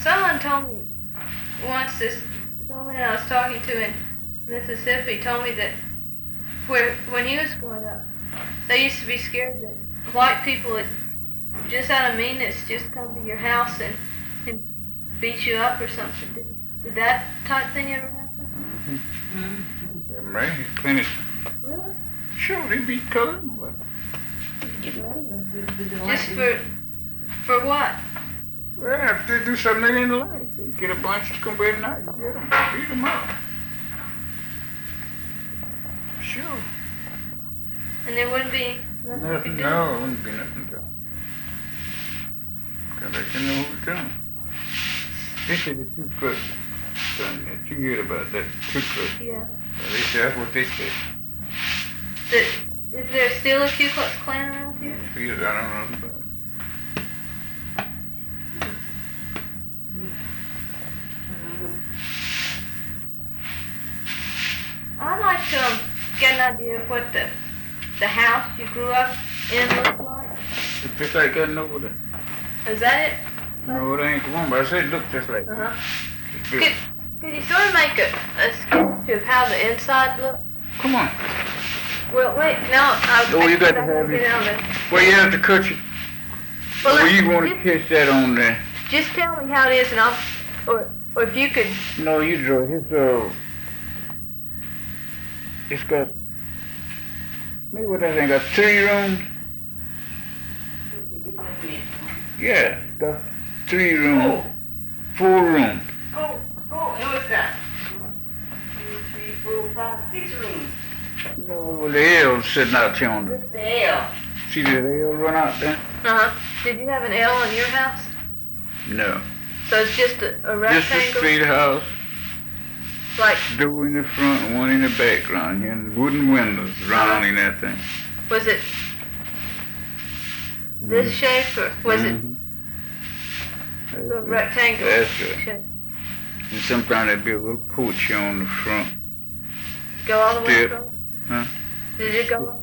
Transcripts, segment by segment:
Someone told me once, someone I was talking to in Mississippi told me that when he was growing up, they used to be scared that white people would, just out of meanness, just come to your house and beat you up or something. Did that type thing ever happen? Yeah, man, plenty. Really? Sure, they beat color. Just for what? Well, if they do something they didn't like, they get a bunch of come every night and get them, beat them up. Sure. And there wouldn't be nothing you could do? No, it wouldn't be nothing to them. Because they can know who's doing it. They say the Ku Klux done that. You heard about that Ku Klux? Yeah. Well, they say that's what they say. Is there still a Ku Klux Klan around here? Because I don't know about it. I'd like to get an idea of what the house you grew up in looked like. It's just like that over there. Is that it? No, it ain't the one, but I said it looked just like that. Uh-huh. Could you sort of make a sketch of how the inside looked? Come on. Well, wait, no. Oh, you got to have it. Well, you have to cut it. Well, you want to catch that on there. Just tell me how it is, and or if you could. No, you draw it. It's got, maybe what I think, got 3 rooms. Yeah, it's got 3 rooms, 4 rooms. Oh, and what's that? 1, 2, 3, 4, 5, 6 rooms. No, well, the L's sitting out there on What's the L? See the L run out there? Uh-huh. Did you have an L in your house? No. So it's just a rectangle? Just a straight house. Like, Door in the front and one in the background, and wooden windows surrounding that thing. was it this shape, or was it the rectangle That's good. shape? And sometimes there'd be a little porch on the front. Go all the way Step. across? Huh? Did it go?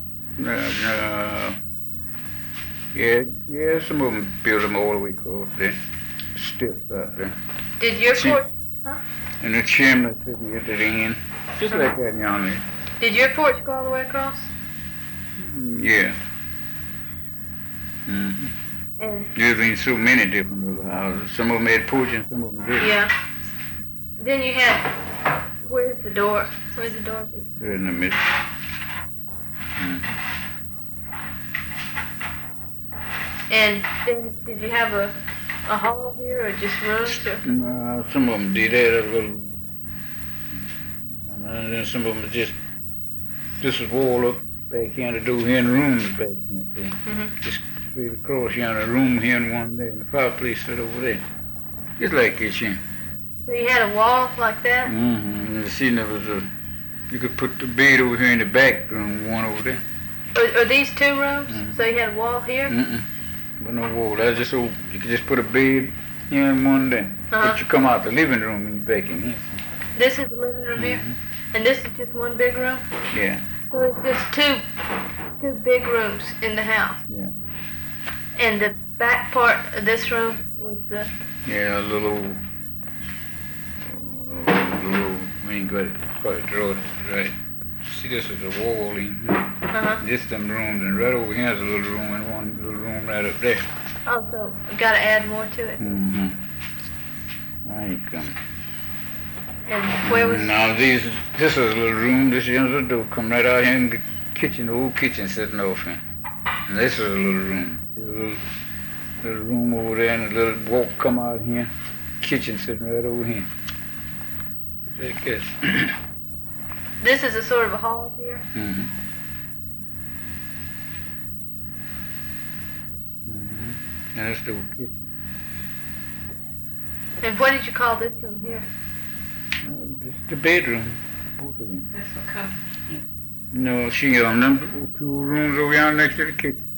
Yeah, some of them build them all the way across there. Steps out there. Did your porch? And the chimney sitting at the end. Just like that yonder. Did your porch go all the way across? Yeah. Mm-hmm. And There's been so many different little houses. Some of them had porch and some of them didn't. yeah. Then you had, where's the door? Where's the door? They're in the middle. Mm-hmm. And then did you have a hall here, or just rooms? Or? Some of them did that a little. And then some of them just, this was wall up back here, the door here and rooms back here. Mm-hmm. Just straight across here, a room here and one there, and the fireplace stood over there. Just like this here. So you had a wall like that? Mm-hmm. And see, there was you could put the bed over here in the back room, one over there. Are these 2 rooms? Mm-hmm. So you had a wall here? Mm-mm. But no wall. That's just open. You could just put a bed here and one there. But you come out the living room and back in here. This is the living room here? And this is just one big room? Yeah. So it's just two big rooms in the house? Yeah. And the back part of this room was the... Yeah, a little, we ain't got it quite drawn right. See, this is a wall in here. This them rooms, and right over here is a little room, and one little room right up there. Oh, so you gotta add more to it. I ain't coming. And where was... Now, this is a little room, this is the door, come right out here, and the kitchen, the old kitchen sitting off here. And this is a little room. There's a little room over there, and a little walk come out here. Kitchen sitting right over here. Like this. This is a sort of a hall here? And that's the kitchen. And what did you call this room here? It's the bedroom, both of them. That's for company. No, she number 2 rooms over here next to the kitchen.